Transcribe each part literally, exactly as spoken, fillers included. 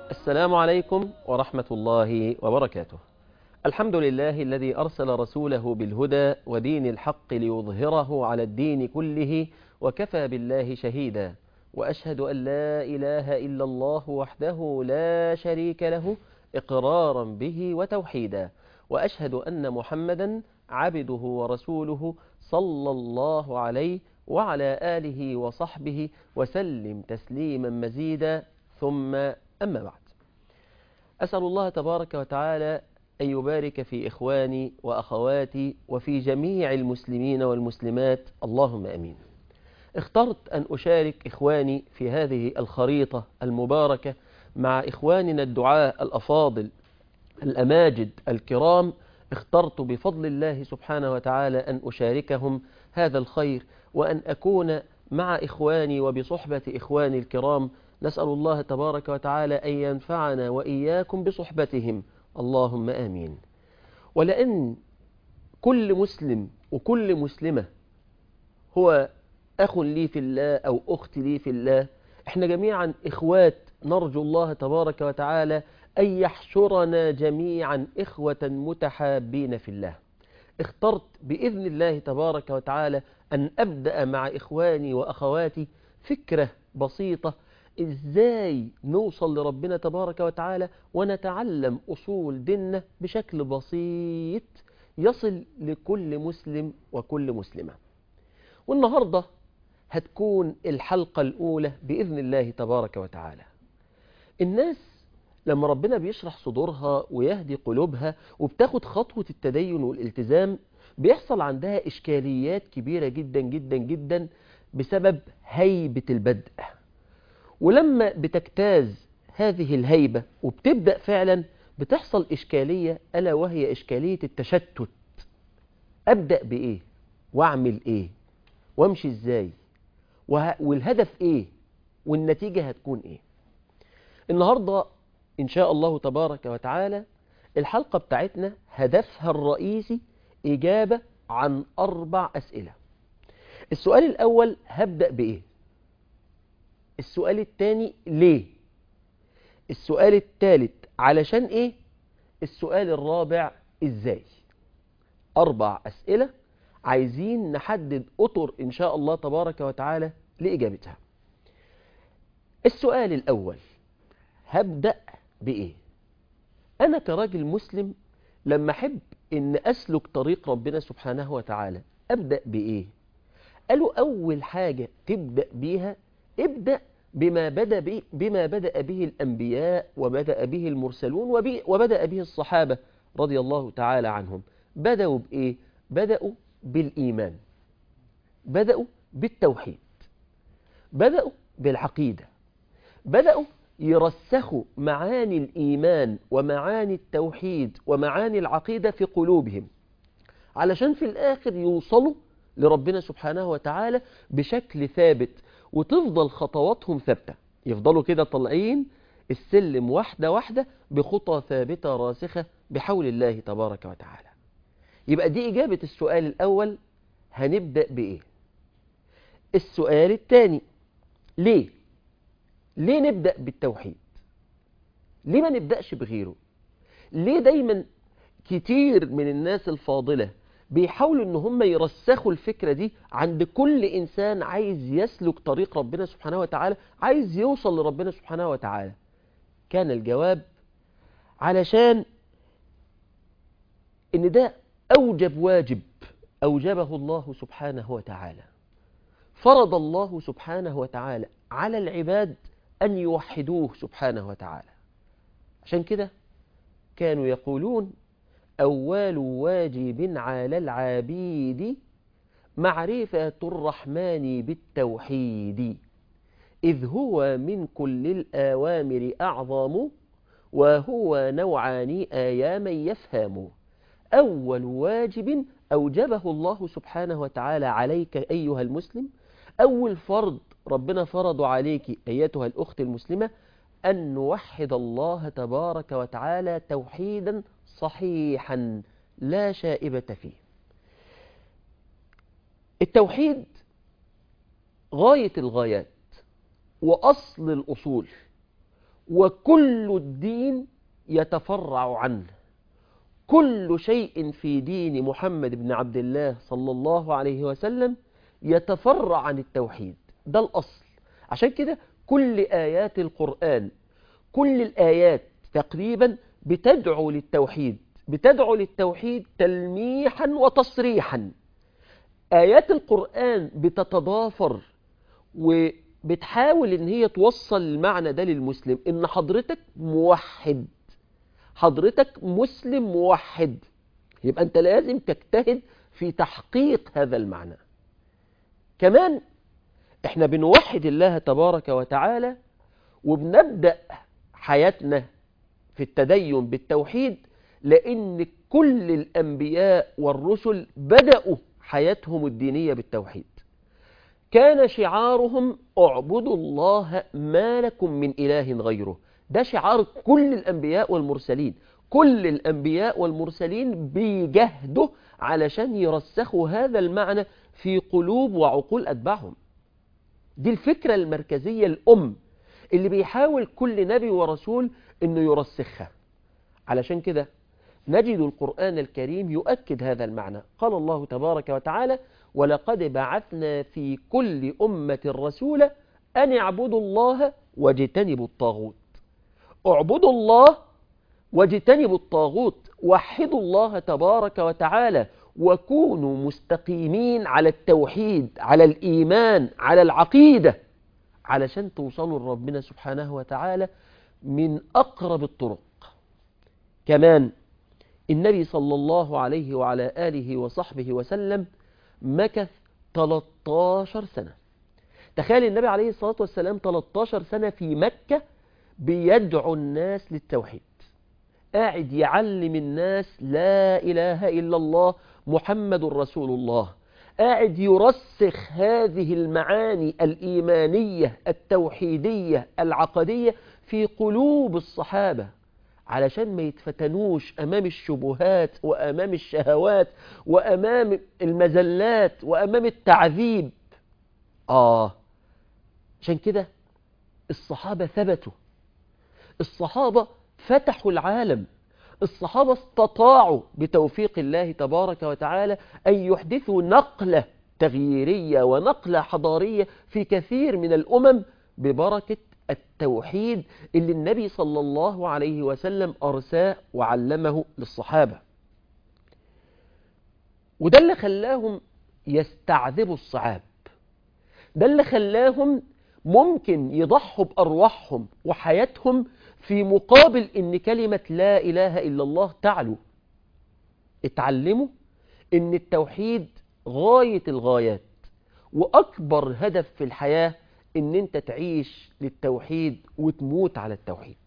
السلام عليكم ورحمة الله وبركاته. الحمد لله الذي أرسل رسوله بالهدى ودين الحق ليظهره على الدين كله وكفى بالله شهيدا، وأشهد أن لا إله إلا الله وحده لا شريك له إقرارا به وتوحيدا، وأشهد أن محمدا عبده ورسوله صلى الله عليه وعلى آله وصحبه وسلم تسليما مزيدا، ثم أما بعد. أسأل الله تبارك وتعالى أن يبارك في إخواني وأخواتي وفي جميع المسلمين والمسلمات، اللهم أمين. اخترت أن أشارك إخواني في هذه الخريطة المباركة مع إخواننا الدعاء الأفاضل الأماجد الكرام. اخترت بفضل الله سبحانه وتعالى أن أشاركهم هذا الخير وأن أكون مع إخواني وبصحبة إخواني الكرام. نسأل الله تبارك وتعالى أن ينفعنا وإياكم بصحبتهم، اللهم آمين. ولأن كل مسلم وكل مسلمة هو أخ لي في الله أو أخت لي في الله، احنا جميعا إخوات، نرجو الله تبارك وتعالى أن يحشرنا جميعا إخوة متحابين في الله. اخترت بإذن الله تبارك وتعالى أن أبدأ مع إخواني وأخواتي فكرة بسيطة إزاي نوصل لربنا تبارك وتعالى ونتعلم أصول ديننا بشكل بسيط يصل لكل مسلم وكل مسلمة. والنهاردة هتكون الحلقة الأولى بإذن الله تبارك وتعالى. الناس لما ربنا بيشرح صدورها ويهدي قلوبها وبتاخد خطوة التدين والالتزام، بيحصل عندها إشكاليات كبيرة جدا جدا جدا بسبب هيبة البدء. ولما بتجتاز هذه الهيبة وبتبدأ فعلا بتحصل إشكالية، ألا وهي إشكالية التشتت. أبدأ بإيه وأعمل إيه وأمشي إزاي وه... والهدف إيه والنتيجة هتكون إيه. النهاردة إن شاء الله تبارك وتعالى الحلقة بتاعتنا هدفها الرئيسي إجابة عن أربع أسئلة. السؤال الأول هبدأ بإيه؟ السؤال الثاني ليه؟ السؤال الثالث علشان إيه؟ السؤال الرابع إزاي؟ أربع أسئلة عايزين نحدد أطر إن شاء الله تبارك وتعالى لإجابتها. السؤال الأول هبدأ بإيه؟ أنا كراجل مسلم لما أحب إن أسلك طريق ربنا سبحانه وتعالى أبدأ بإيه؟ قالوا أول حاجة تبدأ بيها ابدأ بما بدأ به, بما بدأ به الأنبياء وبدأ به المرسلون وبدأ به الصحابة رضي الله تعالى عنهم. بدأوا بإيه؟ بدأوا بالإيمان، بدأوا بالتوحيد، بدأوا بالعقيدة، بدأوا يرسخوا معاني الإيمان ومعاني التوحيد ومعاني العقيدة في قلوبهم علشان في الآخر يوصلوا لربنا سبحانه وتعالى بشكل ثابت، وتفضل خطواتهم ثابتة، يفضلوا كده طالعين السلم واحدة واحدة بخطى ثابتة راسخة بحول الله تبارك وتعالى. يبقى دي إجابة السؤال الأول، هنبدأ بإيه؟ السؤال الثاني ليه؟ ليه نبدأ بالتوحيد؟ ليه ما نبدأش بغيره؟ ليه دايما كتير من الناس الفاضلة بيحاولوا ان هم يرسخوا الفكرة دي عند كل انسان عايز يسلك طريق ربنا سبحانه وتعالى، عايز يوصل لربنا سبحانه وتعالى؟ كان الجواب علشان ان ده اوجب واجب اوجبه الله سبحانه وتعالى. فرض الله سبحانه وتعالى على العباد ان يوحدوه سبحانه وتعالى. عشان كده كانوا يقولون أول واجب على العبيد معرفة الرحمن بالتوحيد، إذ هو من كل الأوامر أعظم وهو نوعان آياما يفهم. أول واجب أوجبه الله سبحانه وتعالى عليك أيها المسلم، أول فرض ربنا فرض عليك أيتها الأخت المسلمة، أن نوحد الله تبارك وتعالى توحيدا صحيحا لا شائبة فيه. التوحيد غاية الغايات وأصل الأصول، وكل الدين يتفرع عنه. كل شيء في دين محمد بن عبد الله صلى الله عليه وسلم يتفرع عن التوحيد، ده الأصل. عشان كده كل آيات القرآن، كل الآيات تقريبا بتدعو للتوحيد، بتدعو للتوحيد تلميحا وتصريحا. آيات القرآن بتتضافر وبتحاول ان هي توصل المعنى ده للمسلم، ان حضرتك موحد، حضرتك مسلم موحد، يبقى انت لازم تجتهد في تحقيق هذا المعنى. كمان احنا بنوحد الله تبارك وتعالى وبنبدأ حياتنا في التدين بالتوحيد، لأن كل الأنبياء والرسل بدأوا حياتهم الدينية بالتوحيد. كان شعارهم اعبدوا الله ما لكم من إله غيره، ده شعار كل الأنبياء والمرسلين. كل الأنبياء والمرسلين بيجهدوا علشان يرسخوا هذا المعنى في قلوب وعقول أتباعهم. دي الفكرة المركزية الأم اللي بيحاول كل نبي ورسول أنه يرسخها. علشان كده نجد القرآن الكريم يؤكد هذا المعنى. قال الله تبارك وتعالى: ولقد بعثنا في كل أمة رسولا أن اعبدوا الله واجتنبوا الطاغوت. اعبدوا الله واجتنبوا الطاغوت، وحدوا الله تبارك وتعالى، وكونوا مستقيمين على التوحيد، على الإيمان، على العقيدة، علشان توصلوا لربنا سبحانه وتعالى من أقرب الطرق. كمان النبي صلى الله عليه وعلى آله وصحبه وسلم مكث ثلاثة عشر سنة. تخيل النبي عليه الصلاة والسلام ثلاثة عشر سنة في مكة بيدعو الناس للتوحيد، قاعد يعلم الناس لا إله إلا الله محمد رسول الله، قاعد يرسخ هذه المعاني الإيمانية التوحيدية العقدية في قلوب الصحابة، علشان ما يتفتنوش أمام الشبهات وأمام الشهوات وأمام المزلات وأمام التعذيب. آه عشان كده الصحابة ثبتوا، الصحابة فتحوا العالم، الصحابة استطاعوا بتوفيق الله تبارك وتعالى أن يحدثوا نقلة تغييرية ونقلة حضارية في كثير من الأمم ببركة التوحيد اللي النبي صلى الله عليه وسلم أرساه وعلمه للصحابة. وده اللي خلاهم يستعذبوا الصعاب، ده اللي خلاهم ممكن يضحوا بأرواحهم وحياتهم في مقابل إن كلمة لا إله إلا الله تعلو. اتعلموا إن التوحيد غاية الغايات، وأكبر هدف في الحياة إن أنت تعيش للتوحيد وتموت على التوحيد.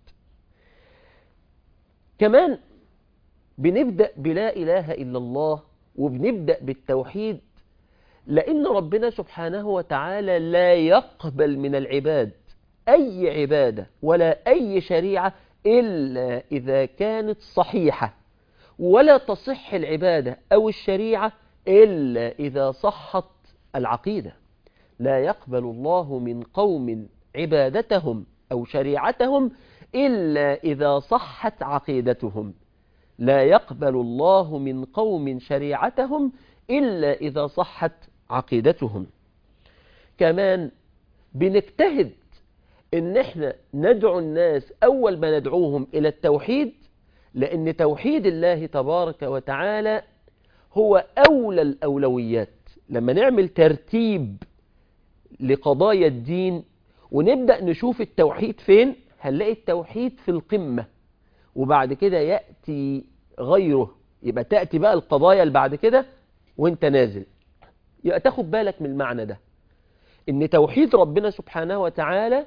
كمان بنبدأ بلا إله إلا الله وبنبدأ بالتوحيد لأن ربنا سبحانه وتعالى لا يقبل من العباد أي عبادة ولا أي شريعة إلا إذا كانت صحيحة، ولا تصح العبادة أو الشريعة إلا إذا صحت العقيدة. لا يقبل الله من قوم عبادتهم أو شريعتهم إلا إذا صحت عقيدتهم. لا يقبل الله من قوم شريعتهم إلا إذا صحت عقيدتهم. كمان بنجتهد إن احنا ندعو الناس أول ما ندعوهم إلى التوحيد، لأن توحيد الله تبارك وتعالى هو أولى الأولويات. لما نعمل ترتيب لقضايا الدين ونبدأ نشوف التوحيد فين، هنلاقي التوحيد في القمة، وبعد كده يأتي غيره، يبقى تأتي بقى القضايا اللي بعد كده وانت نازل. يبقى تاخد بالك من المعنى ده، ان توحيد ربنا سبحانه وتعالى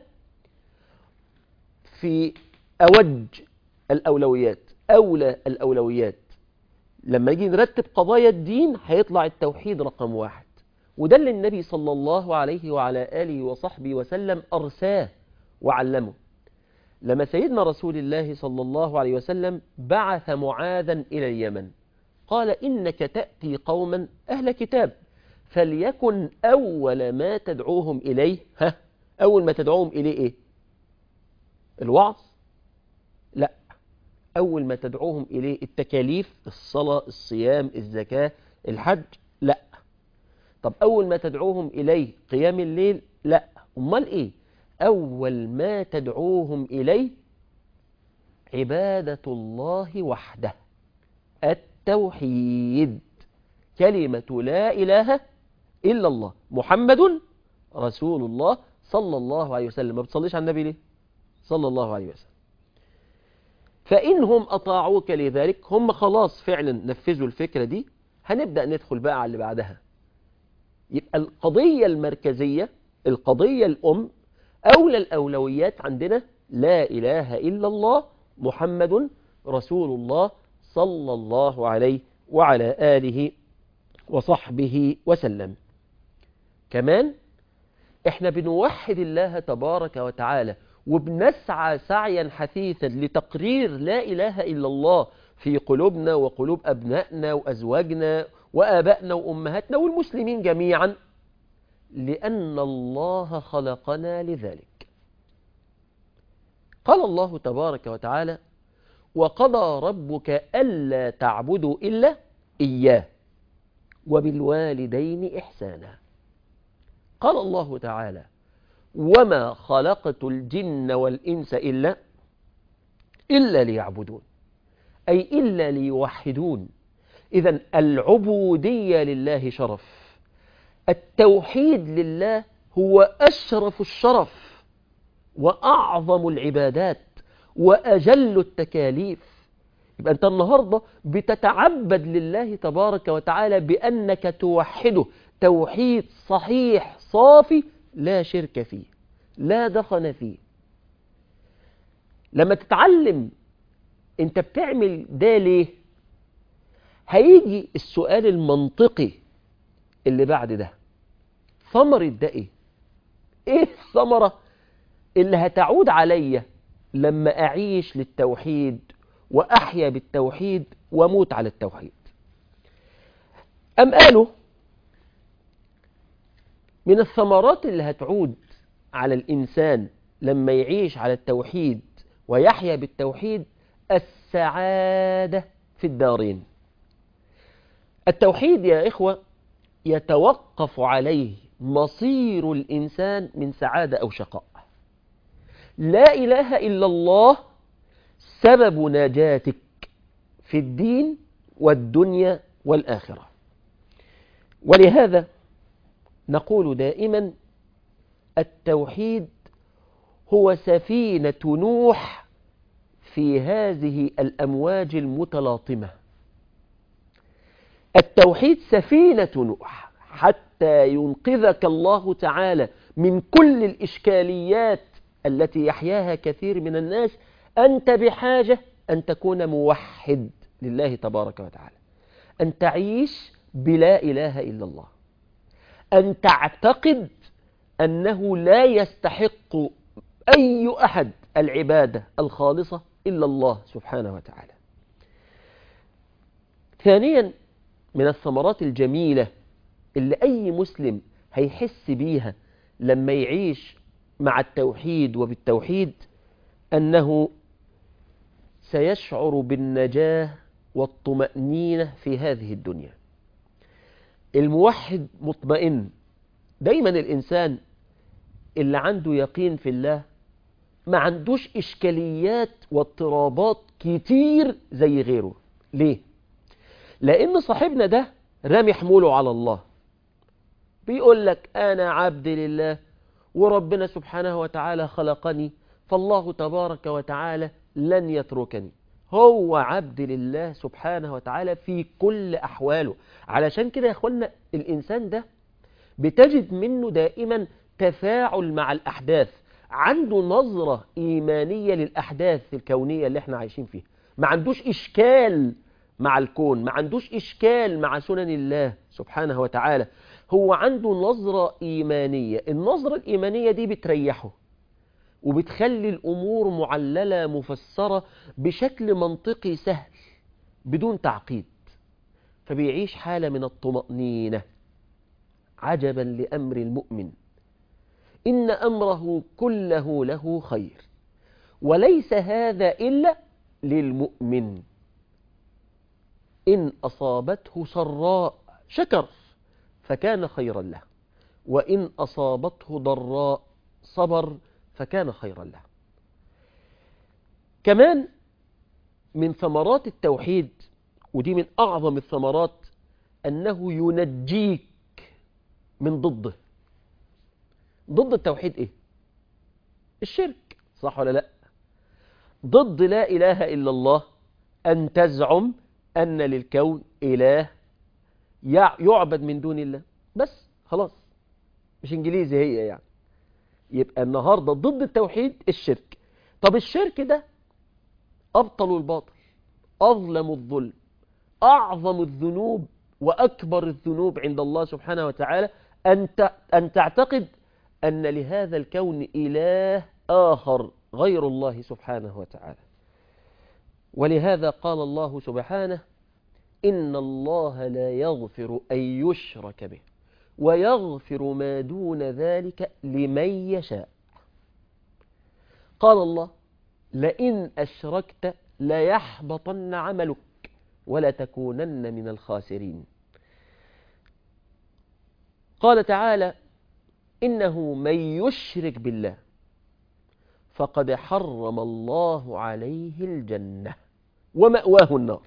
في أوج الأولويات، أولى الأولويات. لما يجي نرتب قضايا الدين هيطلع التوحيد رقم واحد، وده اللي النبي صلى الله عليه وعلى آله وصحبه وسلم أرساه وعلمه. لما سيدنا رسول الله صلى الله عليه وسلم بعث معاذا إلى اليمن قال: إنك تأتي قوما أهل كتاب فليكن أول ما تدعوهم إليه، ها أول ما تدعوهم إليه إيه؟ الوعظ. لا، أول ما تدعوهم إليه التكاليف، الصلاة، الصيام، الزكاة، الحج، لا. طب أول ما تدعوهم إليه قيام الليل، لا. أمال إيه؟ أول ما تدعوهم إليه عبادة الله وحده، التوحيد، كلمة لا إله إلا الله محمد رسول الله صلى الله عليه وسلم. ما بتصليش على النبي ليه؟ صلى الله عليه وسلم. فإنهم أطاعوك لذلك، هم خلاص فعلا نفذوا الفكرة دي. هنبدأ ندخل بقى على اللي بعدها. يبقى القضية المركزية، القضية الأم، أولى الأولويات عندنا لا إله إلا الله محمد رسول الله صلى الله عليه وعلى آله وصحبه وسلم. كمان احنا بنوحد الله تبارك وتعالى وبنسعى سعيا حثيثا لتقرير لا إله إلا الله في قلوبنا وقلوب أبنائنا وأزواجنا وآبائنا وأمهاتنا والمسلمين جميعا، لأن الله خلقنا لذلك. قال الله تبارك وتعالى: وقضى ربك ألا تعبدوا إلا إياه وبالوالدين إحسانا. قال الله تعالى: وما خلقت الجن والإنس إلا إلا ليعبدون، أي إلا ليوحدون. إذن العبودية لله شرف، التوحيد لله هو أشرف الشرف وأعظم العبادات وأجل التكاليف. يبقى أنت النهاردة بتتعبد لله تبارك وتعالى بأنك توحده توحيد صحيح صافي لا شرك فيه لا دخن فيه. لما تتعلم أنت بتعمل ده ليه، هيجي السؤال المنطقي اللي بعد ده: ثمرة ده إيه؟ إيه الثمرة اللي هتعود عليا لما أعيش للتوحيد وأحيا بالتوحيد وموت على التوحيد؟ أم قالوا من الثمرات اللي هتعود على الإنسان لما يعيش على التوحيد ويحيا بالتوحيد السعادة في الدارين. التوحيد يا إخوة يتوقف عليه مصير الإنسان من سعادة أو شقاء. لا إله إلا الله سبب نجاتك في الدين والدنيا والآخرة. ولهذا نقول دائما: التوحيد هو سفينة نوح في هذه الأمواج المتلاطمة. التوحيد سفينة نوح حتى ينقذك الله تعالى من كل الإشكاليات التي يحياها كثير من الناس. أنت بحاجة أن تكون موحد لله تبارك وتعالى، أن تعيش بلا إله إلا الله، أن تعتقد أنه لا يستحق أي أحد العبادة الخالصة إلا الله سبحانه وتعالى. ثانيا من الثمرات الجميلة اللي أي مسلم هيحس بيها لما يعيش مع التوحيد وبالتوحيد أنه سيشعر بالنجاة والطمأنينة في هذه الدنيا. الموحد مطمئن. دايما الإنسان اللي عنده يقين في الله ما عندوش إشكاليات واضطرابات كتير زي غيره. ليه؟ لأن صاحبنا ده رامي حموله على الله، بيقول لك أنا عبد لله وربنا سبحانه وتعالى خلقني، فالله تبارك وتعالى لن يتركني. هو عبد لله سبحانه وتعالى في كل أحواله. علشان كده يا أخوانا الإنسان ده بتجد منه دائما تفاعل مع الأحداث، عنده نظرة إيمانية للأحداث الكونية اللي احنا عايشين فيها. ما عندوش إشكال مع الكون، ما عندوش إشكال مع سنن الله سبحانه وتعالى. هو عنده نظرة إيمانية. النظرة الإيمانية دي بتريحه وبتخلي الأمور معللة مفسرة بشكل منطقي سهل بدون تعقيد، فبيعيش حالة من الطمأنينة. عجبا لأمر المؤمن إن أمره كله له خير وليس هذا إلا للمؤمن. إن أصابته سراء شكر فكان خيرا له، وإن أصابته ضراء صبر فكان خيرا له. كمان من ثمرات التوحيد، ودي من أعظم الثمرات، أنه ينجيك من ضده. ضد التوحيد إيه؟ الشرك، صح ولا لا؟ ضد لا إله إلا الله أن تزعم أن للكون إله يعبد من دون الله، بس خلاص، مش إنجليزي هي يعني. يبقى النهاردة ضد التوحيد الشرك. طب الشرك ده أبطل الباطل، أظلم الظلم، أعظم الذنوب وأكبر الذنوب عند الله سبحانه وتعالى أن أن تعتقد أن لهذا الكون إله آخر غير الله سبحانه وتعالى. ولهذا قال الله سبحانه: إن الله لا يغفر أن يشرك به ويغفر ما دون ذلك لمن يشاء. قال الله: لئن أشركت ليحبطن عملك ولتكونن من الخاسرين. قال تعالى: إنه من يشرك بالله فقد حرم الله عليه الجنة ومأواه النار.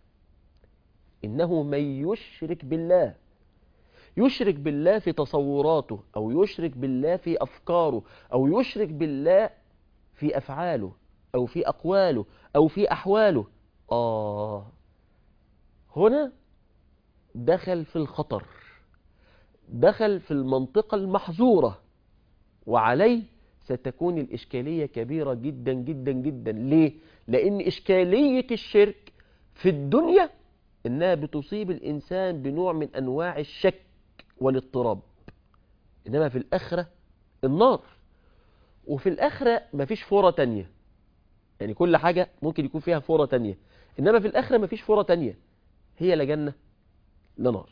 إنه من يشرك بالله، يشرك بالله في تصوراته، أو يشرك بالله في أفكاره، أو يشرك بالله في أفعاله، أو في أقواله، أو في أحواله. آه هنا دخل في الخطر، دخل في المنطقة المحظورة، وعليه ستكون الإشكالية كبيرة جدا جدا جدا. ليه؟ لأن إشكالية الشرك في الدنيا إنها بتصيب الإنسان بنوع من أنواع الشك والاضطراب، إنما في الآخرة النار، وفي الآخرة مفيش فورة تانية. يعني كل حاجة ممكن يكون فيها فورة تانية، إنما في الآخرة مفيش فورة تانية، هي لا جنة لا نار.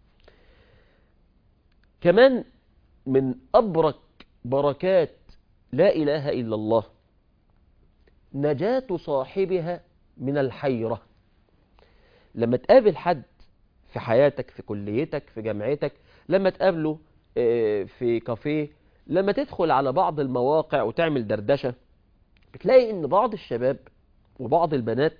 كمان من أبرك بركات لا إله إلا الله نجاة صاحبها من الحيرة. لما تقابل حد في حياتك، في كليتك، في جامعتك، لما تقابله في كافيه، لما تدخل على بعض المواقع وتعمل دردشة، بتلاقي ان بعض الشباب وبعض البنات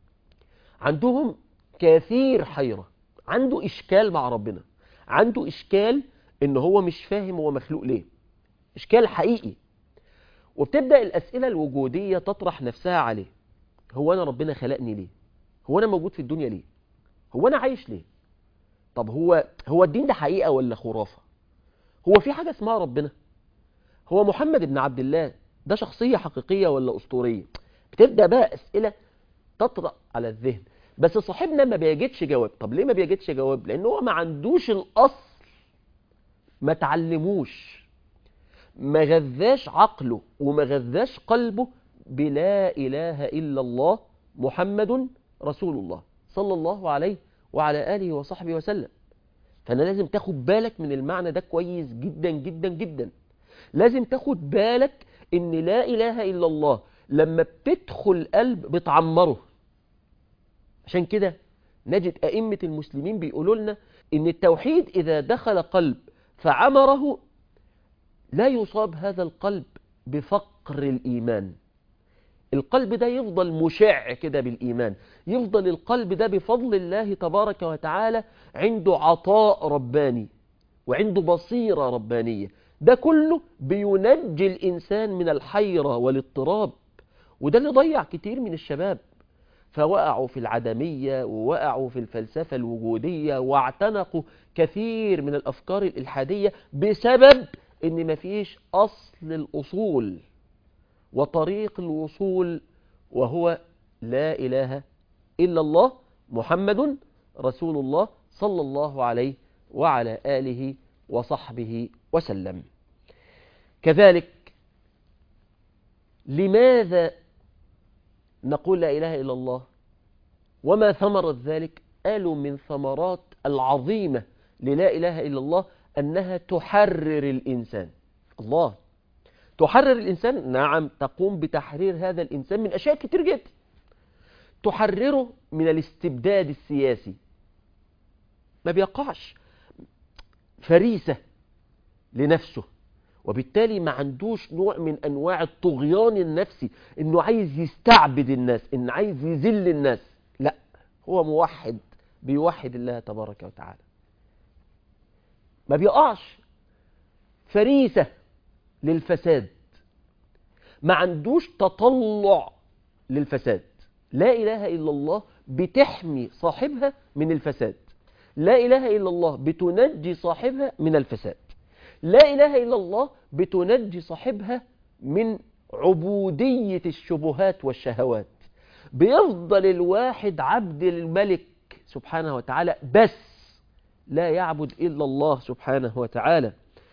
عندهم كثير حيرة، عنده إشكال مع ربنا، عنده إشكال ان هو مش فاهم هو مخلوق ليه، إشكال حقيقي. وبتبدأ الأسئلة الوجودية تطرح نفسها عليه: هو أنا ربنا خلقني ليه؟ هو أنا موجود في الدنيا ليه؟ هو أنا عايش ليه؟ طب هو هو الدين ده حقيقة ولا خرافة؟ هو في حاجة اسمها ربنا؟ هو محمد بن عبد الله ده شخصية حقيقية ولا أسطورية؟ بتبدأ بقى أسئلة تطرأ على الذهن. بس صاحبنا ما بيجدش جواب. طب ليه ما بيجدش جواب؟ لأنه هو ما عندوش الأصل، ما تعلموش، ما غذاش عقله وما غذاش قلبه بلا إله إلا الله محمد رسول الله صلى الله عليه وعلى آله وصحبه وسلم. فأنا لازم تاخد بالك من المعنى ده كويس جدا جدا جدا. لازم تاخد بالك إن لا إله إلا الله لما بتدخل قلب بتعمره. عشان كده نجد أئمة المسلمين بيقولوا لنا إن التوحيد إذا دخل قلب فعمره لا يصاب هذا القلب بفقر الإيمان. القلب ده يفضل مشع كده بالإيمان، يفضل القلب ده بفضل الله تبارك وتعالى عنده عطاء رباني وعنده بصيرة ربانية. ده كله بينجي الإنسان من الحيرة والاضطراب. وده اللي ضيع كتير من الشباب، فوقعوا في العدمية ووقعوا في الفلسفة الوجودية واعتنقوا كثير من الأفكار الإلحادية بسبب إن مفيش أصل الأصول وطريق الوصول، وهو لا إله إلا الله محمد رسول الله صلى الله عليه وعلى آله وصحبه وسلم. كذلك لماذا نقول لا إله إلا الله وما ثمرة ذلك؟ قالوا من ثمرات العظيمة للا إله إلا الله أنها تحرر الإنسان. الله تحرر الإنسان؟ نعم، تقوم بتحرير هذا الإنسان من أشياء كتير جدا. تحرره من الاستبداد السياسي، ما بيقعش فريسة لنفسه، وبالتالي ما عندوش نوع من أنواع الطغيان النفسي، إنه عايز يستعبد الناس، إنه عايز يذل الناس. لا، هو موحد، بيوحد الله تبارك وتعالى. ما بيقعش فريسة للفساد، ما عندوش تطلع للفساد. لا إله إلا الله بتحمي صاحبها من الفساد، لا إله إلا الله بتنجي صاحبها من الفساد، لا إله إلا الله بتنجي صاحبها من عبودية الشبهات والشهوات. بيفضل الواحد عبد الملك سبحانه وتعالى، بس لا يعبد إلا الله سبحانه وتعالى.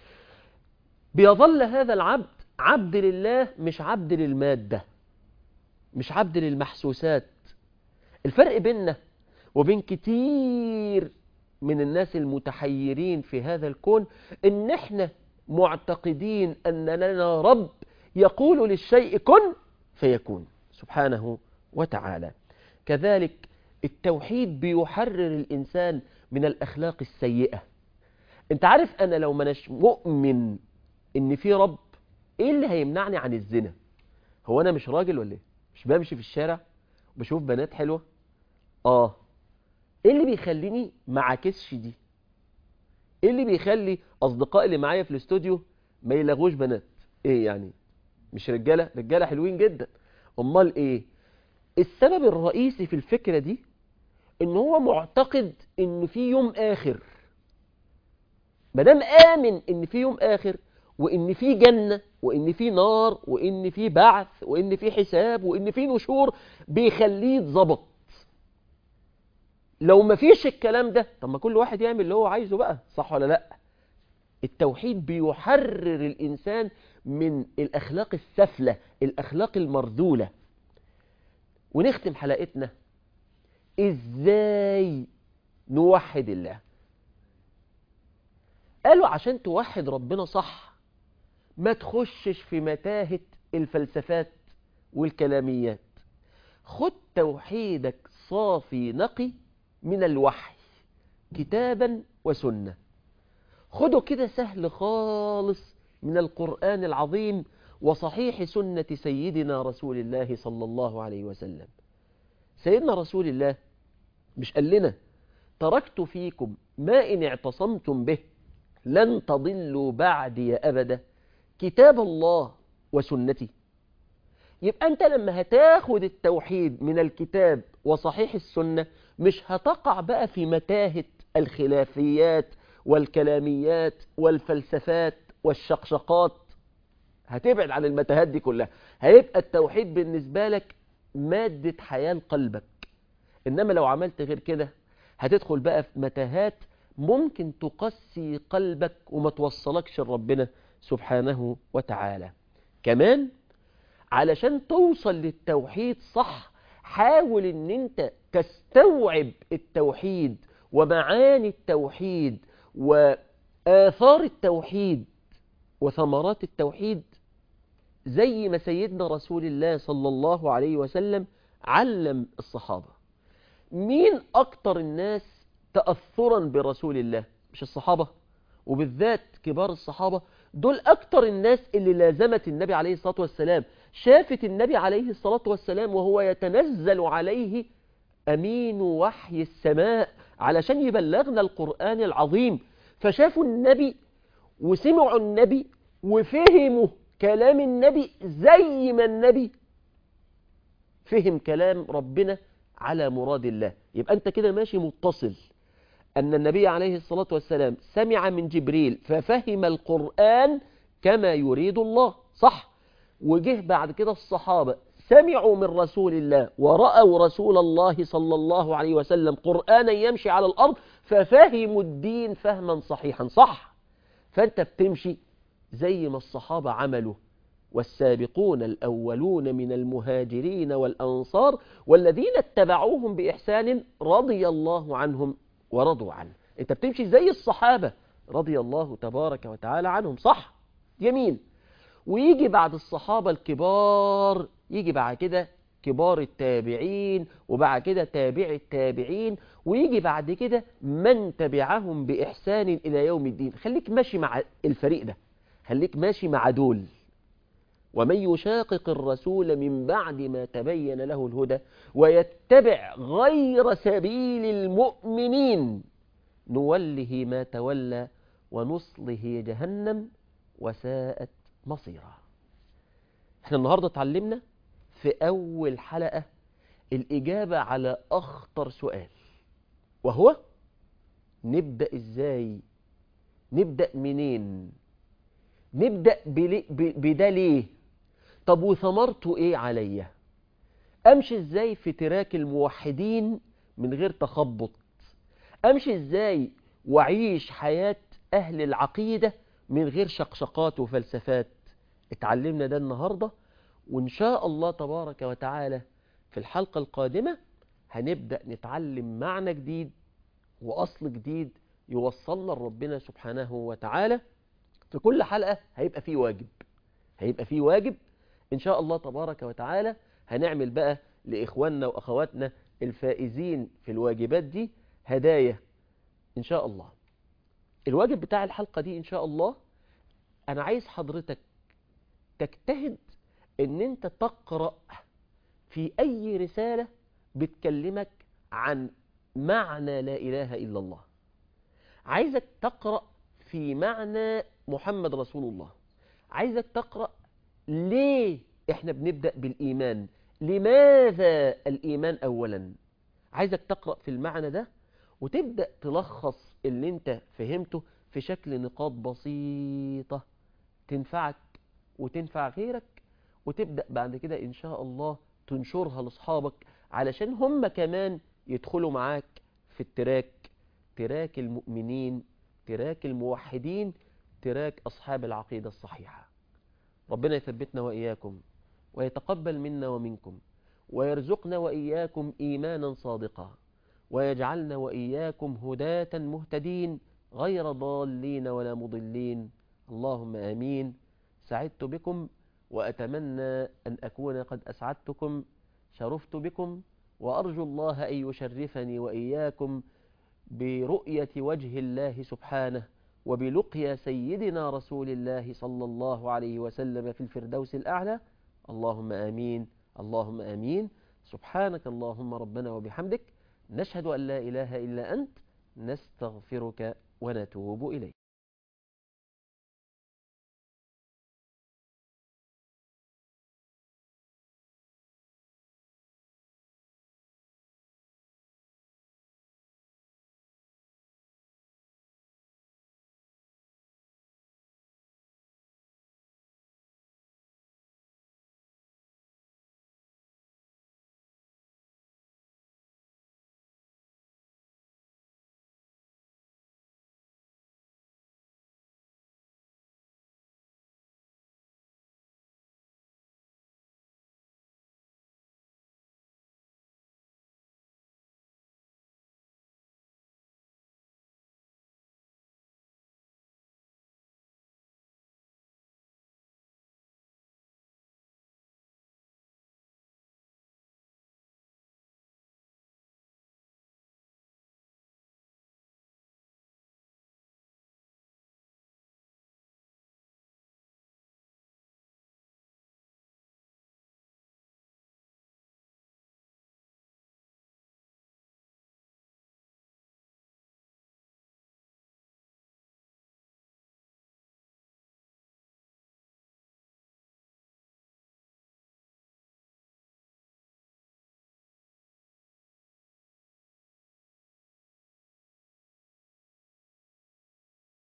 بيظل هذا العبد عبد لله، مش عبد للمادة، مش عبد للمحسوسات. الفرق بيننا وبين كتير من الناس المتحيرين في هذا الكون ان احنا معتقدين ان لنا رب يقول للشيء كن فيكون سبحانه وتعالى. كذلك التوحيد بيحرر الانسان من الاخلاق السيئة. انت عارف، انا لو مناش مؤمن ان في رب، ايه اللي هيمنعني عن الزنا؟ هو انا مش راجل ولا ايه؟ مش بمشي في الشارع وبشوف بنات حلوة؟ اه. ايه اللي بيخليني ما عاكسش دي؟ ايه اللي بيخلي اصدقائي اللي معايا في الاستوديو ما يلاغوش بنات؟ ايه يعني؟ مش رجاله؟ رجاله حلوين جدا. امال ايه السبب الرئيسي في الفكره دي؟ ان هو معتقد ان في يوم اخر. ما دام امن ان في يوم اخر، وان في جنه، وان في نار، وان في بعث، وان في حساب، وان في نشور، بيخليه يتظبط. لو ما فيش الكلام ده، طب ما كل واحد يعمل اللي هو عايزه بقى، صح ولا لا؟ التوحيد بيحرر الإنسان من الأخلاق السفلة، الأخلاق المرذولة. ونختم حلقتنا إزاي نوحد الله. قالوا عشان توحد ربنا صح، ما تخشش في متاهة الفلسفات والكلاميات. خد توحيدك صافي نقي من الوحي، كتابا وسنة. خده كده سهل خالص من القرآن العظيم وصحيح سنة سيدنا رسول الله صلى الله عليه وسلم. سيدنا رسول الله مش قال لنا تركت فيكم ما إن اعتصمتم به لن تضلوا بعدي أبدا؟ كتاب الله وسنتي. يبقى أنت لما هتاخد التوحيد من الكتاب وصحيح السنة، مش هتقع بقى في متاهة الخلافيات والكلاميات والفلسفات والشقشقات. هتبعد عن المتاهات دي كلها. هيبقى التوحيد بالنسبة لك مادة حياة لقلبك. إنما لو عملت غير كده، هتدخل بقى في متاهات ممكن تقسي قلبك وما توصلكش لربنا سبحانه وتعالى. كمان علشان توصل للتوحيد صح، حاول ان انت تستوعب التوحيد ومعاني التوحيد وآثار التوحيد وثمرات التوحيد، زي ما سيدنا رسول الله صلى الله عليه وسلم علم الصحابة. مين أكتر الناس تأثرا برسول الله؟ مش الصحابة؟ وبالذات كبار الصحابة دول أكتر الناس اللي لازمت النبي عليه الصلاة والسلام. شافت النبي عليه الصلاة والسلام وهو يتنزل عليه أمين وحي السماء علشان يبلغنا القرآن العظيم. فشافوا النبي وسمعوا النبي وفهموا كلام النبي زي ما النبي فهم كلام ربنا على مراد الله. يبقى أنت كده ماشي متصل، أن النبي عليه الصلاة والسلام سمع من جبريل ففهم القرآن كما يريد الله، صح؟ وجه بعد كده الصحابة سمعوا من رسول الله ورأوا رسول الله صلى الله عليه وسلم قرآنا يمشي على الأرض ففهموا الدين فهما صحيحا، صح؟ فأنت بتمشي زي ما الصحابة عملوا. والسابقون الأولون من المهاجرين والأنصار والذين اتبعوهم بإحسان رضي الله عنهم ورضوا عنه. انت بتمشي زي الصحابة رضي الله تبارك وتعالى عنهم، صح؟ يمين. ويجي بعد الصحابة الكبار يجي بعد كده كبار التابعين، وبعد كده تابع التابعين، ويجي بعد كده من تبعهم بإحسان إلى يوم الدين. خليك ماشي مع الفريق ده، خليك ماشي مع دول. ومن يشاقق الرسول من بعد ما تبين له الهدى ويتبع غير سبيل المؤمنين نوله ما تولى ونصله جهنم وساءت مصيرا. احنا النهاردة اتعلمنا في أول حلقة الإجابة على أخطر سؤال، وهو نبدأ إزاي؟ نبدأ منين؟ نبدأ بده ليه؟ طب وثمرته إيه عليا؟ أمشي إزاي في تراك الموحدين من غير تخبط؟ أمشي إزاي وأعيش حياة أهل العقيدة من غير شقشقات وفلسفات؟ اتعلمنا ده النهاردة، وإن شاء الله تبارك وتعالى في الحلقة القادمة هنبدأ نتعلم معنى جديد وأصل جديد يوصلنا لربنا سبحانه وتعالى. في كل حلقة هيبقى فيه واجب، هيبقى فيه واجب إن شاء الله تبارك وتعالى. هنعمل بقى لإخواننا وأخواتنا الفائزين في الواجبات دي هدايا إن شاء الله. الواجب بتاع الحلقة دي إن شاء الله، أنا عايز حضرتك تجتهد إن أنت تقرأ في أي رسالة بتكلمك عن معنى لا إله إلا الله. عايزك تقرأ في معنى محمد رسول الله. عايزك تقرأ ليه إحنا بنبدأ بالإيمان، لماذا الإيمان أولا. عايزك تقرأ في المعنى ده وتبدأ تلخص اللي انت فهمته في شكل نقاط بسيطة تنفعك وتنفع غيرك، وتبدأ بعد كده إن شاء الله تنشرها لأصحابك علشان هم كمان يدخلوا معاك في التراك، تراك المؤمنين، تراك الموحدين، تراك أصحاب العقيدة الصحيحة. ربنا يثبتنا وإياكم ويتقبل منا ومنكم ويرزقنا وإياكم إيمانا صادقا، ويجعلنا وإياكم هداة مهتدين غير ضالين ولا مضلين. اللهم آمين. سعدت بكم وأتمنى أن أكون قد أسعدتكم، شرفت بكم، وأرجو الله أن يشرفني وإياكم برؤية وجه الله سبحانه وبلقيا سيدنا رسول الله صلى الله عليه وسلم في الفردوس الأعلى. اللهم آمين، اللهم آمين. سبحانك اللهم ربنا وبحمدك، نشهد أن لا إله إلا أنت، نستغفرك ونتوب إليك.